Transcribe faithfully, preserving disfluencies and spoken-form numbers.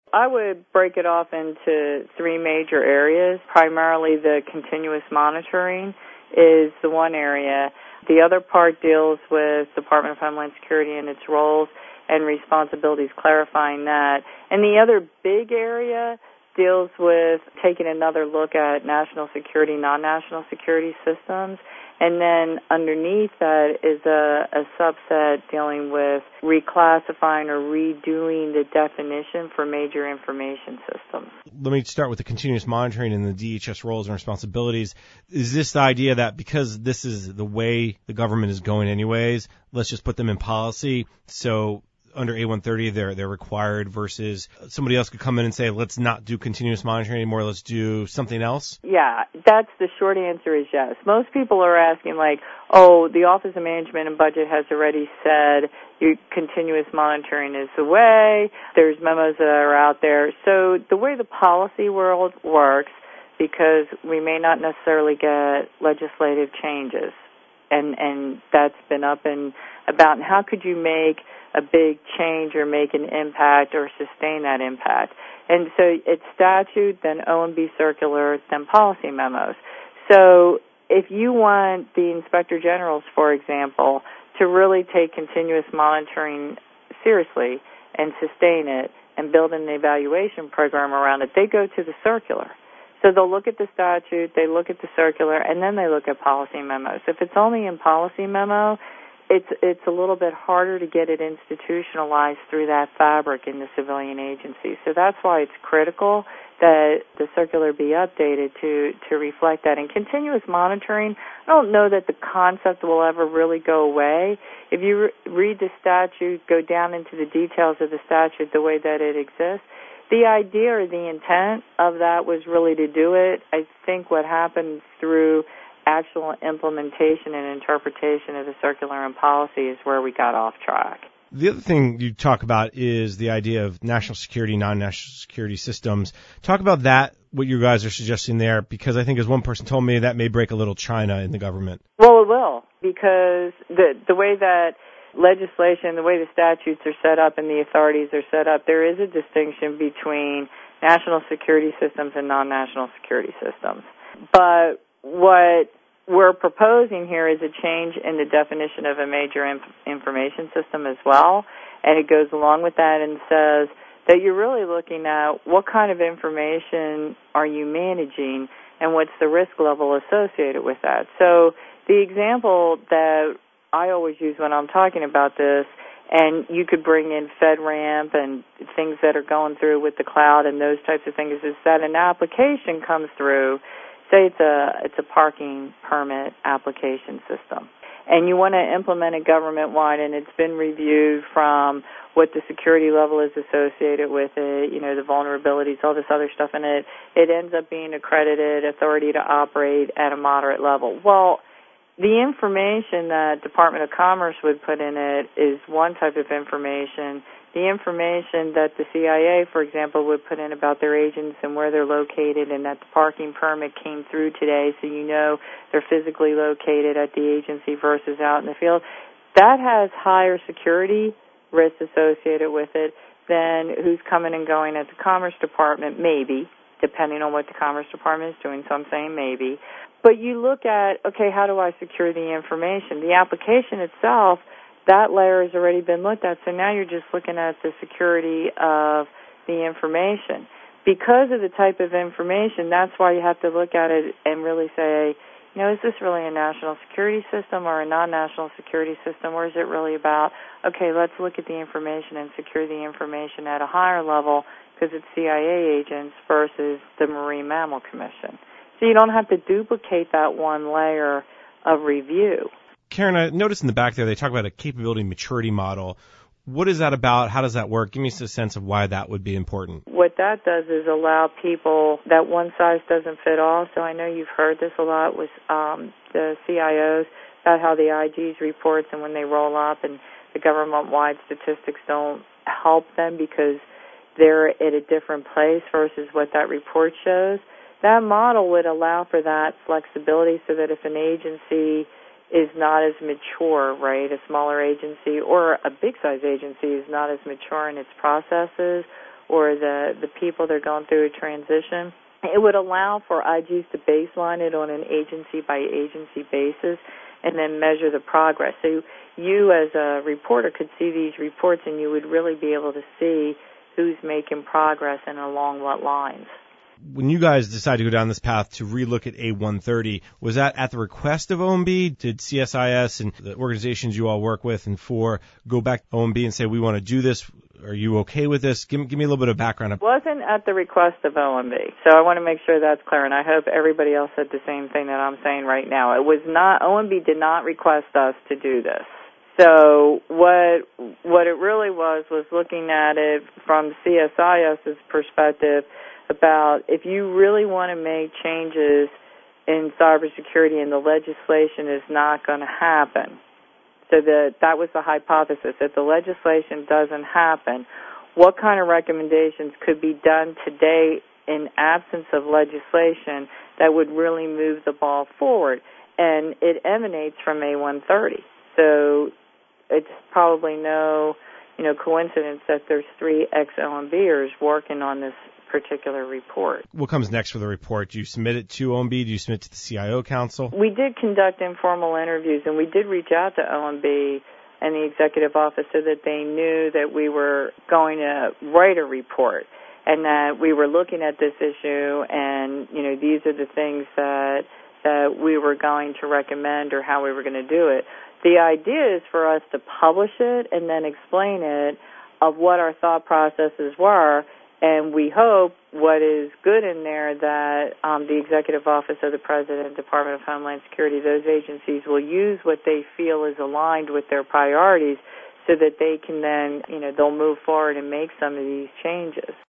I would break it off into three major areas. Primarily the continuous monitoring is the one area. The other part deals with Department of Homeland Security and its roles and responsibilities, clarifying that. And the other big area deals with taking another look at national security, non-national security systems. And then underneath that is a, a subset dealing with reclassifying or redoing the definition for major information systems. Let me start with the continuous monitoring and the D H S roles and responsibilities. Is this the idea that because this is the way the government is going anyways, let's just put them in policy? So under A one thirty, they're they're required versus somebody else could come in and say, let's not do continuous monitoring anymore, let's do something else? Yeah, that's the short answer is yes. Most people are asking like, oh, the Office of Management and Budget has already said your continuous monitoring is the way. There's memos that are out there. So the way the policy world works, because we may not necessarily get legislative changes, and, and that's been up and about, and how could you make a big change or make an impact or sustain that impact. And so it's statute, then O M B circular, then policy memos. So if you want the Inspector Generals, for example, to really take continuous monitoring seriously and sustain it and build an evaluation program around it, they go to the circular. So they'll look at the statute, they look at the circular, and then they look at policy memos. If it's only in policy memo, It's it's a little bit harder to get it institutionalized through that fabric in the civilian agency. So that's why it's critical that the circular be updated to, to reflect that. And continuous monitoring, I don't know that the concept will ever really go away. If you re- read the statute, go down into the details of the statute the way that it exists, the idea or the intent of that was really to do it. I think what happened through actual implementation and interpretation of the circular and policy is where we got off track. The other thing you talk about is the idea of national security, non-national security systems. Talk about that, what you guys are suggesting there, because I think as one person told me, that may break a little China in the government. Well, it will, because the the way that legislation, the way the statutes are set up and the authorities are set up, there is a distinction between national security systems and non-national security systems. But what we're proposing here is a change in the definition of a major inf- information system as well, and it goes along with that and says that you're really looking at what kind of information are you managing and what's the risk level associated with that. So the example that I always use when I'm talking about this, and you could bring in FedRAMP and things that are going through with the cloud and those types of things, is that an application comes through. Say it's a it's a parking permit application system, and you want to implement it government-wide, and it's been reviewed from what the security level is associated with it, you know, the vulnerabilities, all this other stuff, and it, it ends up being accredited authority to operate at a moderate level. Well, the information that Department of Commerce would put in it is one type of information. The information that the C I A, for example, would put in about their agents and where they're located and that the parking permit came through today, so you know they're physically located at the agency versus out in the field, that has higher security risks associated with it than who's coming and going at the Commerce Department, maybe, depending on what the Commerce Department is doing, so I'm saying maybe. But you look at, okay, how do I secure the information? The application itself, that layer has already been looked at, so now you're just looking at the security of the information. Because of the type of information, that's why you have to look at it and really say, you know, is this really a national security system or a non-national security system, or is it really about, okay, let's look at the information and secure the information at a higher level because it's C I A agents versus the Marine Mammal Commission. So you don't have to duplicate that one layer of review. Karen, I noticed in the back there they talk about a capability maturity model. What is that about? How does that work? Give me a sense of why that would be important. What that does is allow people that one size doesn't fit all. So I know you've heard this a lot with um, the C I Os about how the I Gs reports and when they roll up and the government-wide statistics don't help them because they're at a different place versus what that report shows. That model would allow for that flexibility so that if an agency is not as mature, right, a smaller agency or a big-size agency is not as mature in its processes or the, the people that are going through a transition. It would allow for I Gs to baseline it on an agency-by-agency basis and then measure the progress. So you as a reporter could see these reports and you would really be able to see who's making progress and along what lines. When you guys decided to go down this path to relook at A one thirty, was that at the request of O M B? Did C S I S and the organizations you all work with and for go back to O M B and say, we want to do this? Are you okay with this? Give, give me a little bit of background. It wasn't at the request of O M B, so I want to make sure that's clear, and I hope everybody else said the same thing that I'm saying right now. It was not, O M B did not request us to do this. So what what it really was was looking at it from CSIS's perspective about if you really want to make changes in cybersecurity and the legislation is not going to happen. So that that was the hypothesis. If the legislation doesn't happen, what kind of recommendations could be done today in absence of legislation that would really move the ball forward? And it emanates from A one thirty. So it's probably no, you know, coincidence that there's three ex-O M Bers working on this particular report. What comes next for the report? Do you submit it to O M B? Do you submit it to the C I O Council? We did conduct informal interviews, and we did reach out to O M B and the executive office so that they knew that we were going to write a report and that we were looking at this issue and, you know, these are the things that that we were going to recommend or how we were going to do it. The idea is for us to publish it and then explain it of what our thought processes were, and we hope what is good in there that um, the Executive Office of the President, Department of Homeland Security, those agencies will use what they feel is aligned with their priorities so that they can then, you know, they'll move forward and make some of these changes.